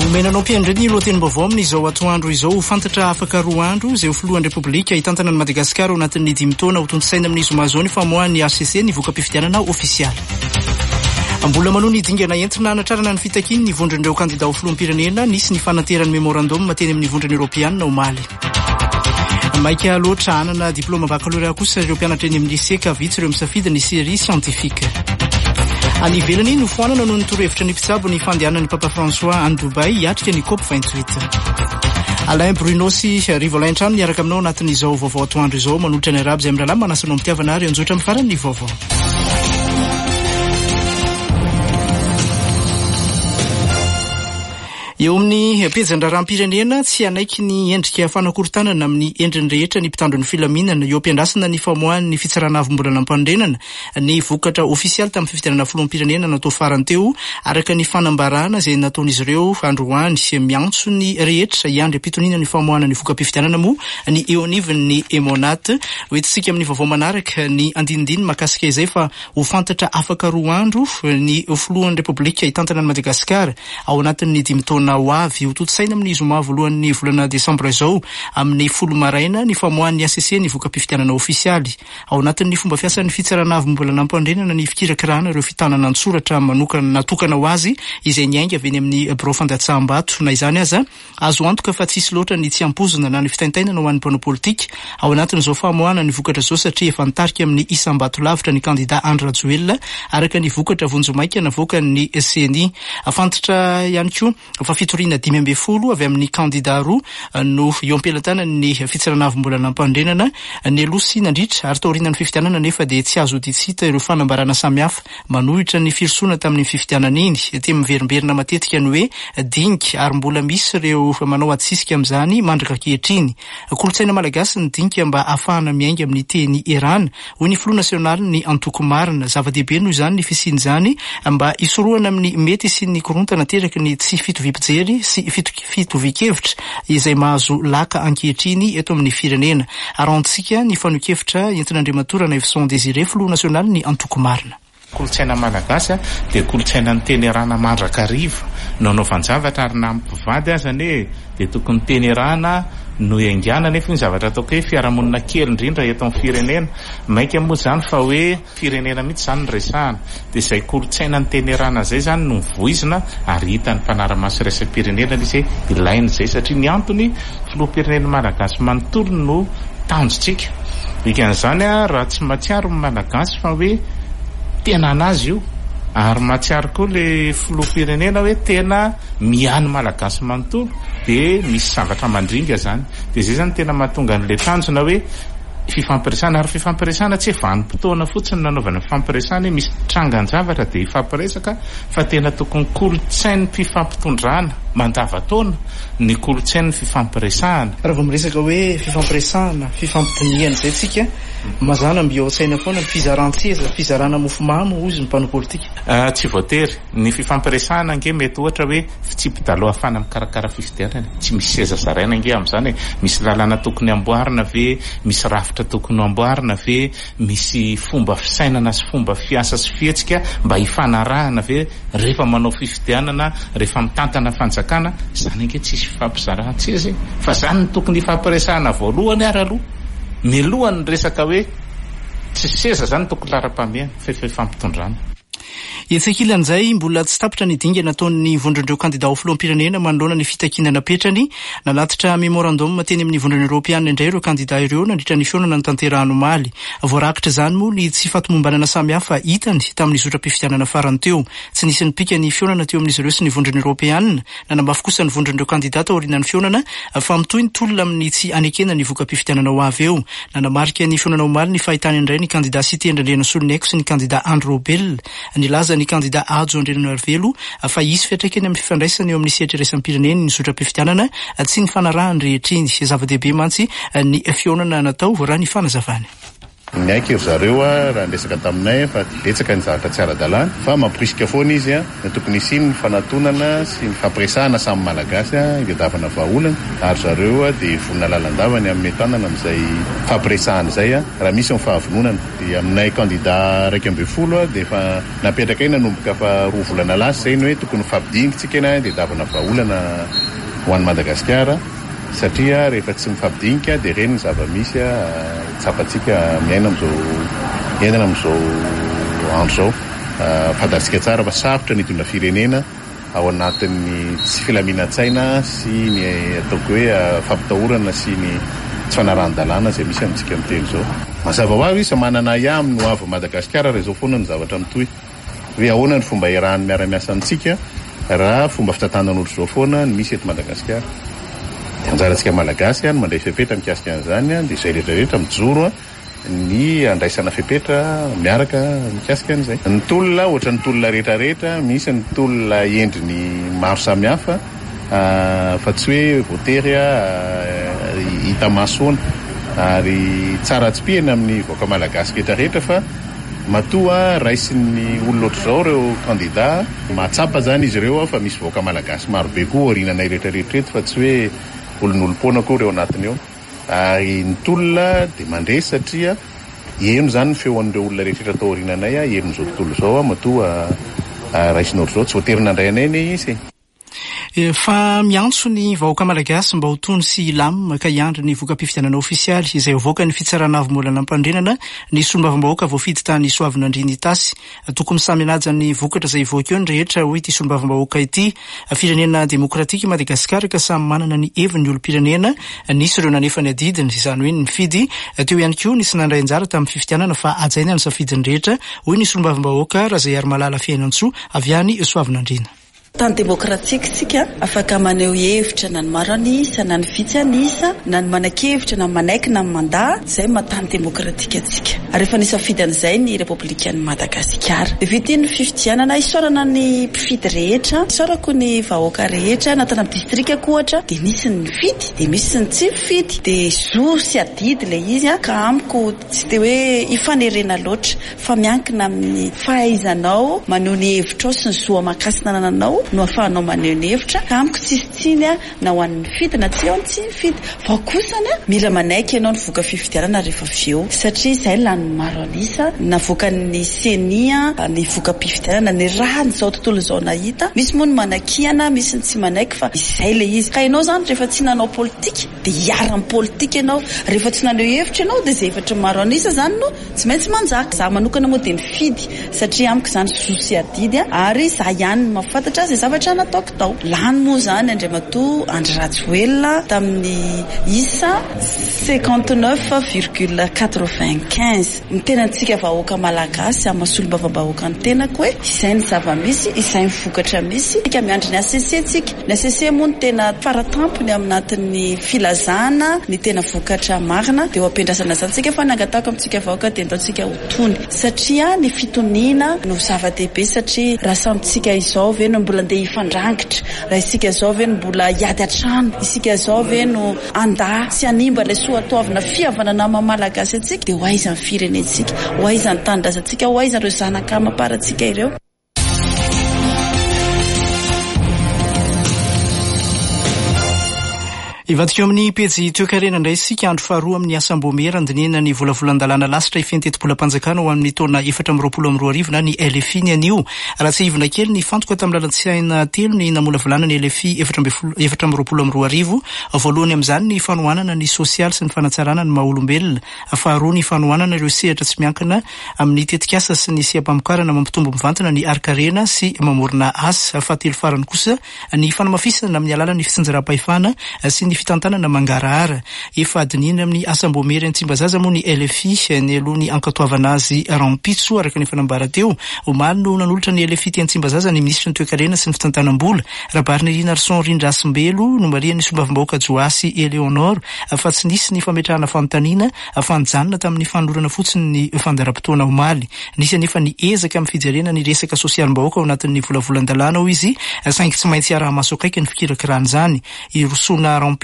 Menanao mpiandreny lohateny vaovao amin'izao atoandro izao fantatra afaka 2 andro izay ho filohan'ny Repoblika hitantana ny Madagasikara ao anatin'ny 5 taona ho tontosaina amin'ny zoma zao ny famoahan'ny ACC ny voka-pifidianana ofisialy. Mbola manohy ny dingana entina anatrarana ny fitakiany ny vondron'ireo kandida ho filoham-pirenena nisy ny fanateran'ny memorandum teny amin'ny vondrony Europeanina omaly. Maika loatra anana diplôma baccalauréat kosa ireo mpianatra eny amin'ny lycée ka vitsy ireo misafidy ny série scientifique. Any ivelany nofoanana noho ny torohevitra ny mpitsabo ny fandehanan'ny Papa François any Dubai hiatrika ny COP28. Alain Bruno sy Rivolantrano niaraka aminao anatin'izao vaovao atoandro izao manolotra ny araby izay miralama manasanao mitiavana ary anjotra amin'ny farany vaovao. Eo amin'ny pejan-draram-pirenena tsy anaiky ny endrika fanakorontanana amin'ny endriny rehetra ny mpitandro ny filaminana eo ampiandrasana ny famoahan'ny fitsarana avim-bola nampandrenana ny vokatra ofisialy tamin'ny fifidianana filoham-pirenena natao farany teo araka ny fanambarana izay nataon'izy ireo androany miantso ny rehetra iandry ampitonina ny famoahana ny voka-pifidianana moa ny eo anivon'ny Emonat hoentsika amin'ny vaovao manaraka ny andinindiny makasika izay fa ho fantatra afaka 2 andro ny filohan'ny Repoblika hitantana ny Madagasikara ao anatin'ny 5 taona ho avy ho totosaina amin'ny zoma voalohan'ny volana Desambra izao amin'ny 10 maraina ny famoahan'ny ACC ny voka-pifidianana ofisialy ao anatin'ny fomba fiasan'ny fitsarana avim-bola nampandrenana ny fikirakirana ireo fitanana an-tsoratra natokana ho azy izay niainga avy eny amin'ny biro fandatsaham-bato na izany aza azo antoka fa tsisy loatra ny tsy ampozona na ny fitaintainana ho an'ny mpanao politika ao anatin'izao famoahana ny vokatra izao satria efa nitarika amin'ny isam-bato lavitra ny kandida Andry Rajoelina araka ny vokatra vonjomaika navoaka ny CNI afantatra ihany koa fitoriana 5 avy amin'ny kandida roa no eo am-pelantana ny fitsarana avim-bola nampandrenana ny aloha sy nandritra ary taoriana ny fifidianana nefa dia tsy azo ditsita ireo fanambarana samihafa manohitra ny firosoana tamin'ny fifidianana iny te miverimberina matetika ny hoe dinky ary mbola misy ireo manao atsisika amin'izany mandraka kehitriny kolotsaina malagasy ny dinky mba ahafahana miainga amin'ny teny Iran hoy ny filoha nasionaly ny antoko marina zava-dehibe noho izany ny fisiany izany mba isorohana amin'ny mety sy ny korontana teraka ny tsy fitoviam-pijery sy fitovian-kevitra izay mahazo laka ankehitriny eto amin'ny firenena arantsika ny fanoan-kevitra entin'Andriamatora na Evson Désiré filoha nasionaly ny antoko marina. Kolotsaina malagasy dia kolotsaina ny teny rana mandrakariva nanao fanjavatra ary nampivady azany dia tokony teny rana no engana nefa ny zavatra ataoko hoe fiarahamonina kely indrindra eto amin'ny firenena maika moa zany fa hoe firenena mihitsy zany ny resahana dia izay kolotsaina ny teny rana zay zany no mivoizina ary hitan'ny mpanara-maso iraisam-pirenena izy ilaina zay satria ny antony filoham-pirenena malagasy manontolo no tanjotsika ikan'izany raha tsy matsiaro ny malagasy fa hoe tena anazy io ary matsiaro koa le filoham-pirenena hoe tena miany malagasy manontolo dia misy zavatra mandringa zany dia zay zany tena mahatonga an'le tanjona hoe fifampiresana ary fifampiresana tsy vanim-potoana fotsiny nanaovana fifampiresana misy trangan-javatra dia ifampiresaka fa tena tokony kolotsain'ny fifampitondrana mandava-taona ny kolotsain'ny fifampiresana raha vao miresaka hoe fifampiresana fifampitiniana zay tsika mazana mbi ao an-tsaina foana ny fizaran-tseza fizarana mofomamy ozy ny mpanao politika tsy voatery ny fifampiresana ange mety ohatra hoe fitsipy-dalo ahafana mikarakara fifidianana tsy misy seza zaraina ange amin'izany misy lalana tokony amboarina ve misy rafitra tokony amboarina ve misy fomba fisainana sy fomba fiasa sy fihetsika mba hifanarahana ve rehefa manao fifidianana rehefa mitantana fanjakana zany ange tsisy fifampizarahan-tseza fa zany ny tokony hifampiresana voalohany ary aloha milohany resaka hoe tsy seza zany tokony lara-pameana fifampitondrana. Etsekilan'izay mbola tsy tapitra ny dinga nataon'ny vondron'ireo kandida ho filoham-pirenena manoloana ny fitakinana petrany nalatitra memorandum teny amin'ny vondrony Europeanina indray ireo kandida ireo nandritra ny fionana ny tantera anomaly voarakitra izany moa ny tsy fatomombanana samihafa hitany tamin'ny zotra-pifidianana farany teo tsy nisy nipika ny fionana teo amin'izy ireo sy ny vondrony Europeanina nanambafy kosa ny vondron'ireo kandidata aoriana ny fionana fa mitohy ny tolona amin'ny tsy anekena ny voka-pifidianana ho avy eo nanamarika ny fionana omaly ny fahitany indray ny kandida Sitendrendrena Soloneko sy ny kandida Andry Robel nilaza ny kandida Adzo Andrena Arvelo fa isy fiatraikany amin'ny fifandraisana eo amin'ny sehatra iraisam-pirenena ny zotra-pifidianana tsy ny fanarahany rehetra iny zava-dehibe mantsy ny fionana natao raha ny fanazavany. Ny aiky ry zareo raha ndesaka taminay fa betsaka ny zavatra tsy ara-dalàna fa mampirisika foana izy tokony isiny ny fanatonana sy ny fampiresahana samy malagasy iadavana vahaolana ary zareo dia vonina lalandavany amin'ny tanana amin'izay fampiresahana izay raha misy ny fahavononana dia aminay candidat 20 dia efa napetraka eny nanomboka fa 2 volana lasa izay ny hoe tokony fampidinitsika eny dia davana vahaolana ho an'ny Madagasikara satria rehefa tsy mifampidinika dia reny ny zava-misy tsapatsika miaina amin'izao andro izao fantatsika tsara fa sarotra ny hitondra firenena ao anatin'ny tsy filaminantsaina sy ny ataoko hoe fampitahorana sy ny tsy fanarahan-dalàna izay misy amintsika miteny izao. Mazava ho azy isa manana amin'ny ho avy Madagasikara raha izao foana ny zavatra mitohy hoe ahoana ny fomba iarahan'ny miara-miasa amintsika raha fomba fitantanan'olo izao foana ny misy eto Madagasikara. Anjarantsika malagasy mandray fepetra mikasika an'izany dia izay rehetrarehetra mijoro ny andraisana fepetra miaraka mikasika an'izay. Ny tolona ohatra ny tolona rehetrarehetra misy ny tolona endriny maro samihafa fa tsy hoe voatery hita masoana ary tsara tsy pihana amin'ny voaka malagasy rehetrarehetra fa matoa raisin'ny olona ohatr'izao ireo candidat mahatsapa zany izy ireo fa misy voaka malagasy marobe koa orinanay rehetrarehetra fa tsy hoe olon'olom-poana koa ireo anatiny eo ary ny tolona dia mandresy satria eno zany ny feon'ireo olona rehetrarehetra tao orinanay eno n'izao tontolo izao matoa raisina ohatr'izao tsy voatery nandray anay ny izy fa miantso ny vahoaka malagasy mba ho tony sy ilamina ka hiandry ny voka-pifidianana ofisialy izay hovoaka ny fitsarana avy molana ampandrenana ny solombavambahoaka voafidy tany Soavinandriana Itasy. Tokony samy anaja ny vokatra izay voaka eo ny rehetra ho ity solombavambahoaka ity firenena demokratika Madagasikara ka samy manana ny heviny olom-pirenena nisy ireo nanefa ny adidiny izany hoe ny fidy teo ihany koa nisy nandray anjara tamin'ny fifidianana fa ajaina ny safidiny rehetra hoy ny solombavambahoaka raha izay ary malala fiainantsoa avy any Soavinandriana. Tany demokratika tsika afaka maneho hevitra na ny maro anisa na ny vitsy anisa na ny manan-kevitra na ny manaiky na ny mandaa izay matany demokratika tsika. Rehefa nisafidy an'izay ny Repoblikan'ny Madagasikara dia vita ny fifidianana isaorana ny mpifidy rehetra isaorako ny vahoaka rehetra na tany amin'ny distrika ohatra dia misy ny fidy dia misy ny tsy fidy dia zo sy adidy le izy ka amiko tsy dia hoe ifanerena loatra fa miankina amin'ny fahaizanao maneho ny hevitra ao sy ny zo amakasina nananao no afahanao maneho ny hevitra ka amiko tsisy tsiny na ho an'ny fidy na tsy ao tsy fidy fa kosany mila manaiky ianao ny voka fifidianana rehefa avy eo satria izay lany maro anisa navoaka ny senia ny voka-pifidianana ny raha n'izao tontolo izao nahita misy moa ny manakihana misy ny tsy manaiky fa izay le izy ka ianao zany rehefa tsy nanao politika dia hiara amin'ny politika ianao rehefa tsy naneho hevitra ianao dia izay hevitra maro anisa zany no tsy maintsy manjaka za manokana moa dia ny fidy satria amiko zany sosy adidy ary za ihany mahafantatra azy zavatra nataoko tao lany moa zany Andriamatoa Andry Rajoelina tamin'ny isa 59,95 ny tenantsika vahoaka malagasy amin'ny solombavambahoaka ny tenako hoe izay ny zava-misy izay ny vokatra misy ika miandry ny ACC tsika ny ACC moa ny tena faratampony amin'natin'ny filazana ny tena vokatra marina dia ho ampiandrasana zany tsika fa nangatako amintsika vahoaka dia ataontsika ho tony satria ny fitoniana no zava-dehibe satria raha samytsika izao ve no mbola andeha hifandrangitra raha isika izao ve no mbola hiady an-trano isika izao ve no andaa sy animba ilay soatoavina fihavanana mamalagasy antsika dia ho aiza ny firenentsika ho aiza ny tanindrazantsika ho aiza ireo zanaka mamparantsika ireo. Ivadika eo amin'ny pejy toekarena indray isika andro faharoa amin'ny asam-bomera andinina ny volavolan-dalàna lasitra ifentetim-polam-panjakana ho amin'ny taona 420 na ny LFI ny anio. Raha tsy ivona kely ny fantoka tamin'ny lalan-tsaina telo ny namolavolana ny LFI 420 voalohany amin'izany ny fanohanana ny sosialy sy ny fanatsarana ny maha-olombelona, faharoa ny fanohanana ireo sehatra tsy miankina amin'ny tetikasa sy ny siampamokarana mampitombo mivantana ny arkarena sy mamorona asa, fahatelo farany kosa ny fanamafisana amin'ny alalan'ny fitsinjaram-pahefana sy ny fitantanana mangarahara. Efa adinina amin'ny asam-bomera Tsimbazaza moa ny LFI ny alohan'ny ankatoavana azy rampitso araka ny fanambara teo omaly no nanolotra ny LFI ty Tsimbazaza ny ministra ny toekarena sy ny fitantanam-bola rabariny Rinarson Rindrasimbelo no marian'ny sombavambahoaka Joasy Eleonor fa tsy nisy ny fametrahana fanontaniana fanjanona tamin'ny fanolorana fotsiny ny fandaram-potoana omaly. Nisy anefa ny ezaka amin'ny fijerena ny resaka sosialim-bahoaka ao anatin'ny volavolan-dalàna ho izy saingy tsy maintsy araha-maso akaiky ny fikirakirana zany. Irosona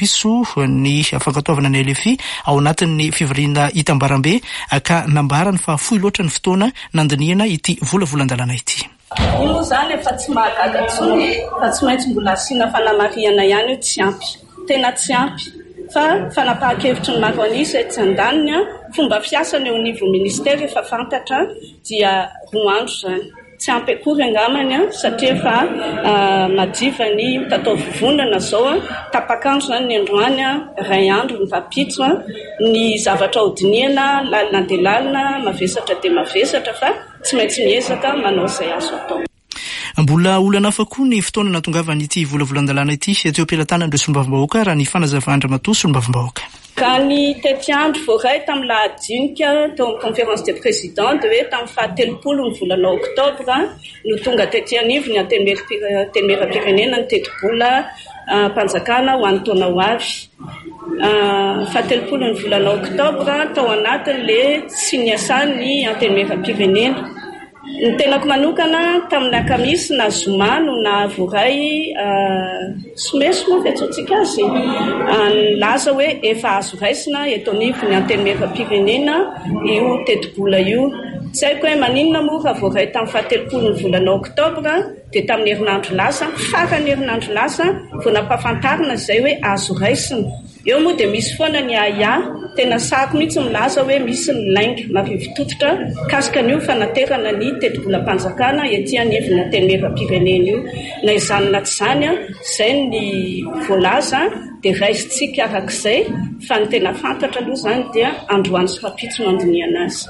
piso ny fankatoavana ny LFI ao anatin'ny fivoriana Itambarambe ka nambarany fa fohy loatra ny fotoana nandiniana ity volavolan-dalàna ity. Io zany efa tsy mahagaga tsony fa tsy maintsy mbola asiana fanamariana ihany tsy ampy. Tena tsy ampy fa fanapahan-kevitry ny Maroanisa etsy andaniny fomba fiasana eo anivon'ny ministera efa fantatra dia roa andro zany. Tsy ampy akory angamany satria fa madiva ny tatao vovonana zao tapakandro zany ny androany ray andro ny vapitso ny zavatra hodiniana lalina de lalina mavesatra de mavesatra fa tsy maintsy miezaka manao izay azo atao. Mbola olana hafa koa ny fotoana natongavan'ity volavolan-dalàna ity teo am-pelantanan'ireo solombavambahoaka raha ny Fanazavandramatoa solombavambahoaka. Ka ny tetiandro voaray tamin'ny lahadinika teo amin'ny conférence des présidents de hoe tamin'ny fahatelopolo ny volana oktobra no tonga tety anivo ny antenimera-pirenena ny teti-bola mpanjakana ho an'ny taona ho avy. Fahatelopolo ny volana oktobra tao anatin'le tsy niasan'ny antenimera-pirenena. Ny tenako manokana tamin'ny akamisy na zoma no na voaray somesy moa fetsotsika azy laza hoe efa azo raisina eto anivo ny antenimera-pirenena io teti-bola io. Tsy haiko hoe maninona moa raha voaray tamin'ny fahatelopolo ny volana oktobra dia tamin'ny herinandro lasa farany herinandro lasa vao nampahafantarina izay hoe azo raisina. Eo moa dia misy foana ny aya tena sako mihitsy milaza hoe misy ny lainga marivotototra kasika an'io fanaterana ny teti-bola mpanjakana ety anivony antenimera-pirenena io. Na izany na tsy izany izay ny voalaza dia raisitsika arak'izay fa ny tena fantatra aloha izany dia androany sy rapitso no andiniana azy.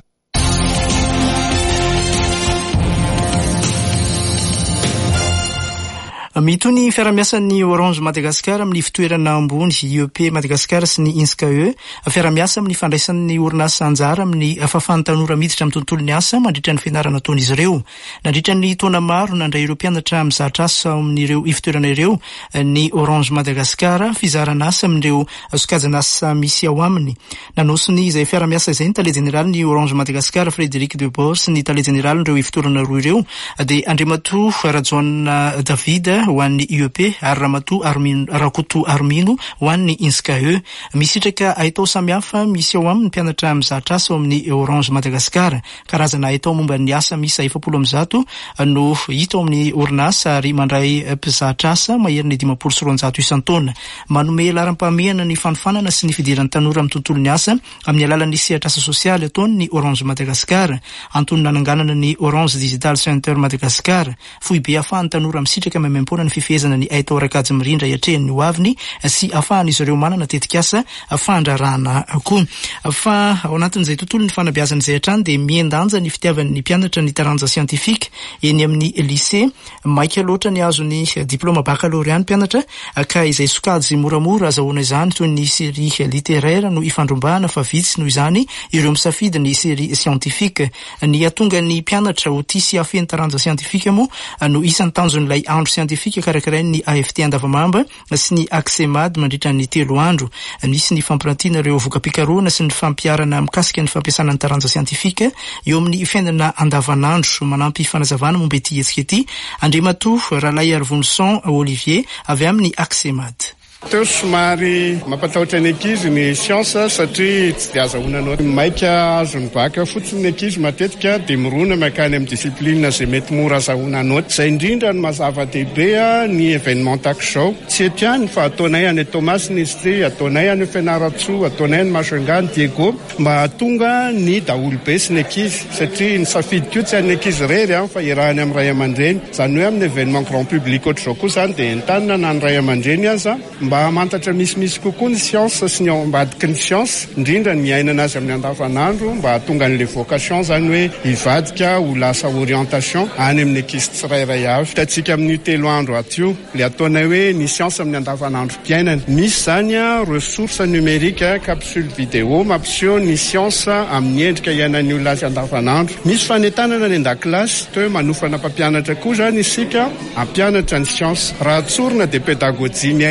Mito ny fiaramiasan'ny Orange Madagascar amin'ny fitoerana ambony IEP Madagascar sy ny INSCAE fiaramiasa amin'ny fandraisan'ny orinasa anjara amin'ny fahafahan'ny tanora miditra amin'ny tontolo ny asa mandritra ny fianarana ataon'izy ireo. Nandritra ny taona maro nandray ireo mpianatra mizatra asa amin'ireo fitoerana ireo ny Orange Madagascar fizarana asa amin'ireo sokajana asa misy ao aminy. Nanosony izay fiaramiasa izay ny tale jeneraly ny Orange Madagascar Frédéric Debord sy ny tale jeneraly ireo fitoerana roa ireo dia Andriamatoa Rajoana David ho an'ny IEP ary Rakoto Armino ho an'ny INSCAE. Misitraka aitao samihafa misy ao amin'ny mpianatra mizatra asa ao amin'ny Orange Madagascar. Karazana aitao momba ny asa misy 700 no hita ao amin'ny orinasa ary mandray mpizatra asa maheriny 500 isan-taona. Manome laharam-pahamehana ny fanofanana sy ny fidiran'ny tanora amin'ny tontolo ny asa amin'ny alalan'ny sehatra asa sosialy ataony ny Orange Madagascar. Antony nananganana ny Orange Digital Center Madagascar. Foibe ahafahan'ny tanora misitraka memempona ny fifehezana ny aitao rakajy mirindra iatrehany ny hoaviny sy ahafahan'izy ireo manana tetikasa fandrarana koa. Fa ao anatin'izay tontolo ny fanabeazan'izay hatrany dia miendanja ny fitiavan'ny mpianatra ny taranja siantifika eny amin'ny lycée. Maika loatra ny azo ny diplôma baccalauréat ny mpianatra ka izay sokajy moramora azahoana izany toy ny série littéraire no ifandrombahana fa vitsy noho izany ireo misafidy ny série scientifique. Ny atonga ny mpianatra ho tia sy afeny taranja siantifika moa no isan'ny tanjon'ilay andro siantifika karakarain'ny AFT Andavamamba sy ny AXEMAD mandritra ny 3 andro. Misy ny fampirantiana ireo voka-pikaroana sy ny fampiarana mikasika ny fampiasana ny taranja siantifika eo amin'ny fiainana andavanandro. Manampy fanazavana momba ety hetsika ety Andriamatoa Ralay Arvonson Olivier avy amin'ny AXEMAD. Teo somary mampatahotra ny ankizy ny siansa satria tsy dia azahoananao maika azony baka fotsiny ny ankizy matetika dia mirona makany amin'ny disipline izay mety mora azahoananao. Izay indrindra no mazava dehibe ny événement tahaka izao. Tsy eto ihany fa ataonay any Thomas Nestlé, ataonay any Fianaratsoa, ataonay any Masonga, Diego mba hatonga ny daholobe sy ny ankizy satria ny safidy koa tsy any ankizy rery fa irahany amin'ny ray aman-dreny. Izany hoe amin'ny événement grand public ohatr'izao koa izany dia entanina na ny ray aman-dreny aza mba mantatra misimisy kokoa ny siansa sy ny ao ambadiky ny siansa indrindra ny miainana azy amin'ny andavanandro mba hahatonga an'le vocation zany hoe hivadika ho lasa orientation any amin'ny ankizy tsirairay avy. Hitantsika amin'ny 3 andro atio le ataonay hoe ny siansa amin'ny andavanandro mpiainana. Misy zany ressource numérique capsule vidéo mampiseho ny siansa amin'ny endrika iainan'ny olona azy andavanandro. Misy fanentanana ny an-dakilasy toa hoe manofana mpampianatra koa zany isika hampianatra ny siansa. Raha tsorina dia pédagogie miaina ny tany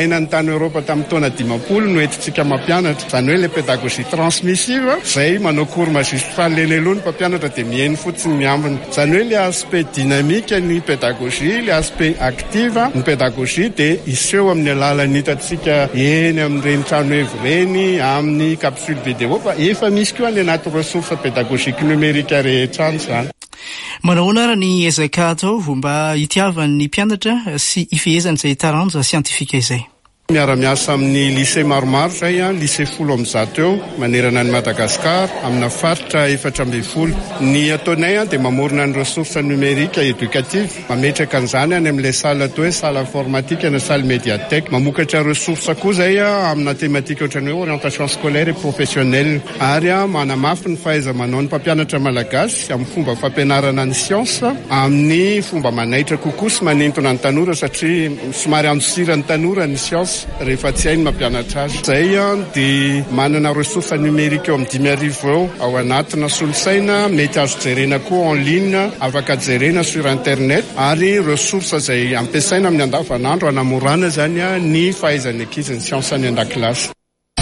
Eropa tamin'ny taona 50 no entintsika mampianatra, izany hoe le pédagogie transmissive, izay manao cours magistral lehilehiloha ny mpampianatra dia mihaino fotsiny miambina. Izany hoe le aspect dynamique ny pédagogie, le aspect active ny pédagogie dia iseho amin'ny alalan'ny hitantsika eny amin'ireny trano evo reny, amin'ny capsule vidéo fa efa misy koa ny anaty ressources pédagogiques numériques rehetra any izany. Manahoana ary ny ezaka atao mba hitiavan'ny mpianatra sy ifehezana izay taranja siantifika izay? Miara-miasa amin'ny lycée maromaro zay lycée 10 eo manerana ny Madagasikara amina faritra 400. Ny ataonay dia mamorona ny ressources numériques éducatives, mametraka an'izany any amin'ilay salle atao hoe salle informatique na salle médiathèque, mamokatra ressources koa zay amina thématique ohatran'ny hoe orientation scolaire et professionnelle, ary manamafy ny fahaiza-manao ny mpampianatra malagasy amin'ny fomba fampianarana ny science, amin'ny fomba manaitra kokoa sy manintona ny tanora satria somary andosira ny tanora ny science rehefa tsy hainy mampianatra azy. Zay dia manana ressources numériques eo amin'ny 5,000 eo ao anatina solosaina, mety azo jerena koa en ligne, afaka jerena sur internet, ary ressources zay ampiasaina amin'ny andavanandro hanamorana zany ny fahaizan'ny ankizy ny science any an-dakilasy.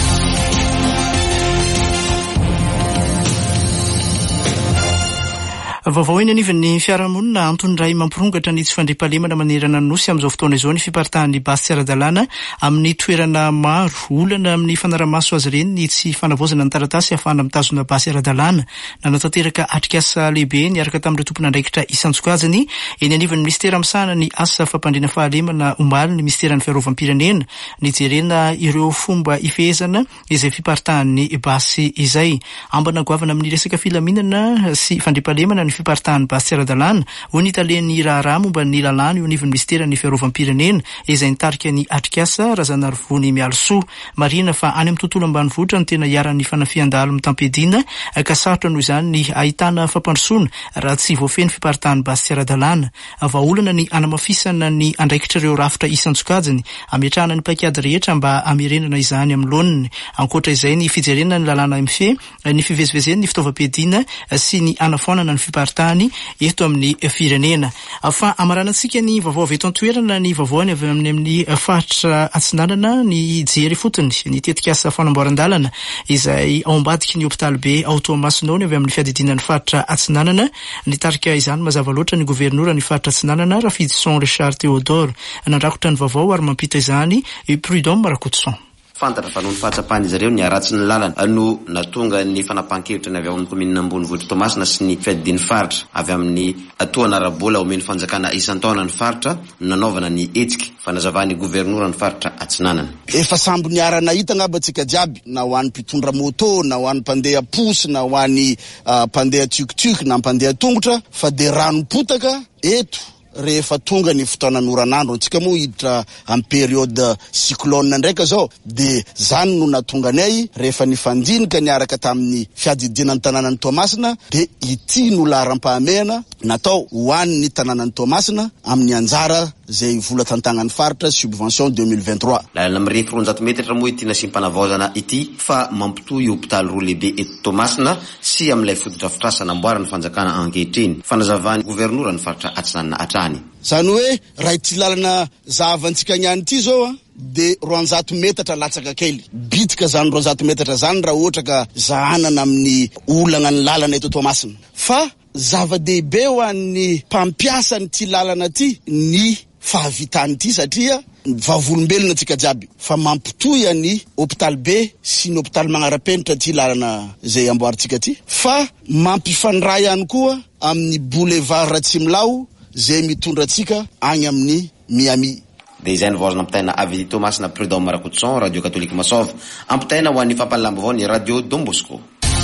Vaovao eny anivon'ny fiarahamonina antony iray mampirongatra ny tsy fandriampahalemana manerana ny nosy amin'izao fotoana izao ny fiparitahan'ny basy tsy ara-dalàna amin'ny toerana maro. Olana amin'ny fanaramaso azy ireny ny tsy fanavozana ny taratasy ahafahana mitazona basy ara-dalàna. Nanatanteraka atrikasa lehibe niaraka tamin'ireo tompon'andraikitra isan-tsokajiny eny anivon'ny ministera misahana ny asa fampandriana fahalemana omaly ny ministeran'ny fiarovam-pirenena nijerena ireo fomba ifehezana izay fiparitahan'ny basy izay. Ambana goavana amin'ny resaka filaminana sy fandriampahalemana ny fiparitahan'ny basy tsy ara-dalàna ho nitalen'ny raharaha momba ny lalàna eo anivon'ny ministeran'ny fiarovam-pirenena izay nitarika ny atrikasa Razanarivony Mialosoa. Marina fa any amin'ny tontolo ambanivohitra no tena hiaran'ny fanafian-dalo mitampediana ka sarotra noho izany ny ahitana fampandrosoana raha tsy voafeny fiparitahan'ny basy tsy ara-dalàna. Vahaolana ny anamafisana ny andraikitra ireo rafitra isan-tsokajiny, ametrahana ny paikady rehetra mba amerenana izany amin'ny loniny. Ankoatra izay ny fijerena ny lalàna MF, ny fivezivezeny ny fitaovam-piadiana sy ny anafonana ny fiparitahany eto amin'ny firenena. Fa amaranantsika ny vaovao avy eto an-toerana ny vaovaony avy amin'ny faritra Atsinanana ny jery fotony ny tetikasa fanamboaran-dalana izay ao ambadiky ny hôpitaly be ao Toamasina ny avy amin'ny fiadidinan'ny faritra Atsinanana. Nitarika izany mazava loatra ny gouvernoura ny faritra Atsinanana Rafidson Richard Théodore. Nandrakotra ny vaovao ary mampita izany Prudhomme Rakotson. Fantatra fa noho ny fahatsapahany izy ireo ny aratsy ny lalana no natonga ny fanapahan-kevitra ny avy amin'ny kominina ambonivohitra Toamasina sy ny fiadidian'ny faritra avy amin'ny atoana arabola omeny fanjakana isan-taona ny faritra nanaovana ny hetsika fanazavany gouvernoura ny faritra Atsinanana. Efa sambo ny arana hita ngabatsika jiaby, na ho an'ny mpitondra moto, na ho an'ny mpandeha posy, na ho an'ny mpandeha tuk-tuk, na mpandeha tongotra, fa de ranom-potaka eto rehefa tonga ny fotoanan'oranandro. Antsika moa hiditra amin'ny période cyclone ndraika zao, de zany no natonganay rehefa nifandinika niaraka tamin'ny fiadidinan'ny tanànan'ny Toamasina, de ity no laharam-pahamehana natao ho an'ny tanànan'ny Toamasina amin'ny anjara zay vola tantagnan'ny faritra subvention 2023. Lalana mirefy 400 metatra moa ity nasim-panavaozana ity fa mampitohy hôpitaly roa lehibe eto Toamasina sy amin'ilay fotodrafitrasa namboarana fanjakana ankehitriny fanazavany gouvernoura ny faritra Atsinanana hatrany. Zany hoe raha ity lalana zahavantsika niany ity zao de 200 metatra latsaka kely. Bitika zany 200 metatra zany raha ohatra ka zahanana amin'ny olana ny lalana eto Toamasina. Fa zava-dehibe ho an'ny mpampiasa n'ity lalana ty ny fahavitany ity satria vavolombelona tsika jiaby fa mampitohy ny hôpitaly be sy ny hôpitaly magnara-penitra ty lalana zay amboaritsika ty, fa mampifandray ihany koa amin'ny boulevard Ratsimilao zay mitondra atsika agny amin'ny Miami. De izay nivoazana ampitaina avy Toamasina Prudhomme Rakotson, Radio Catholique Masova, ampitaina ho an'ny fampalalamba avao ny Radio Don Bosco.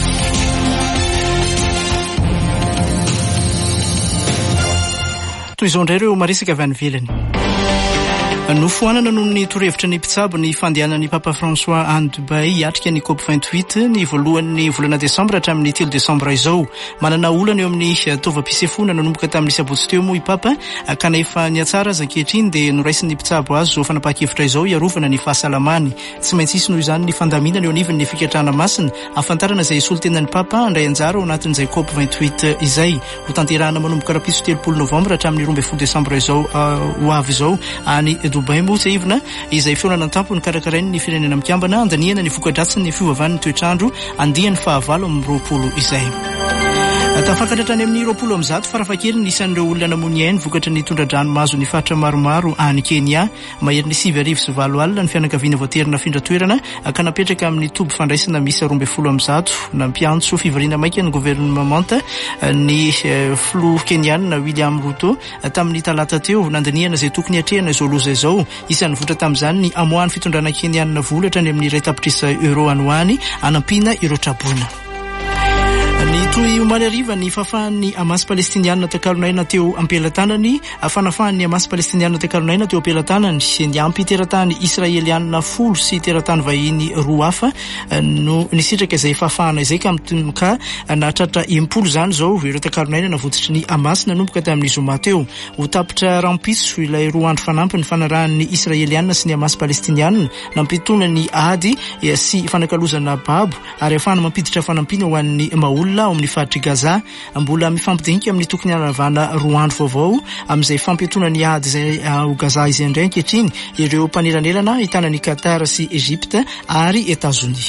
Toy izao indray ireo maresaka avy any ivelany. Nofoanana noho ny torevitra ny mpitsabo ny fandehanan'ny Papa François any Dubai hiatrika ny COP28 ny voalohan'ny volana Desambra hatramin'ny 3 Desambra izao. Manana olana eo amin'ny tovam-pisefona nanomboka tamin'ny sabotsy teo moa i Papa ka nefa niatsara azy ankehitriny dia noraisin'ny mpitsabo azy zao fanapahan-kevitra izao hiarovana ny fahasalamany. Tsy maintsy isy noho izany ny fandaminana eo anivon'ny fikatrana masina ahafantarana izay solotenan'ny Papa handray anjara ao anatin'izay COP28 izay ho tanterahana manomboka rapiso 30 Novambra hatramin'ny 12 Desambra izao ho avy izao any Dubai moa tsy ivona izay fiorana tampony karakarainy ny firenena mikambana andaniana ny vokadratsiny ny fiovavan'ny toetrandro andiany fahavalo amin'ny 20 izay. Tafakatra ny amin'ny 20 farafakely ny isan'ireo olona namony ainy vokatra ny tondra-dranomaso ny fatra maromaro any Kenya mahery ny 7:09 alina ny fianakaviana voaterina findratoerana ka napetraka amin'ny toby fandraisana misy 12 nampiantso fivoriana maika ny gouvernemanta ny filoha Kenyanina William Ruto tamin'ny talata teo nandaniana izay tokony hatrehana izao loza izao isan'ny votra tamin'izany ny amoahany fitondrana Kenyanina volatra ny amin'ny 2 euro anoany anampina ireo trabolona. Ny toy omaly ariva ny fahafahan'ny Hamas Palestiniana Takalonaina teo ampelatanany fanafahan'ny Hamas Palestiniana Takalonaina teo ampelatanany ny ampy teratany Israeliana 10 sy teratany vahiny 2 hafa no nisitraka izay fahafahana izay ka nahatratra 70 zany zao ireo Takalonaina navotsitry ny Hamas nanomboka tamin'ny zoma teo ho tapitra rampiso ilay 2 andro fanampy ny fanarahan'ny Israeliana sy ny Hamas Palestiniana nampitona ny ady sy fanakalozana babo ary afahana mampiditra fanampiana ho an'ny maolona ao amin'ny faritry Gaza mbola mifampidinika amin'ny tokony hanavana 2 andro vaovao amin'izay fampitona ny ady izay ao Gaza izay indray ankehitriny ireo mpanelanelana ahitana ny Qatar sy Egypte ary États-Unis.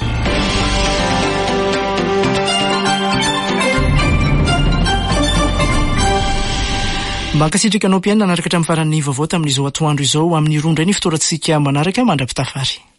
Mankasitrika anao piaina nanaraka hatramin'ny faran'ny vaovao tamin'izao atoandro izao amin'ny roa indray ny fitorantsika manaraka mandrapitafary.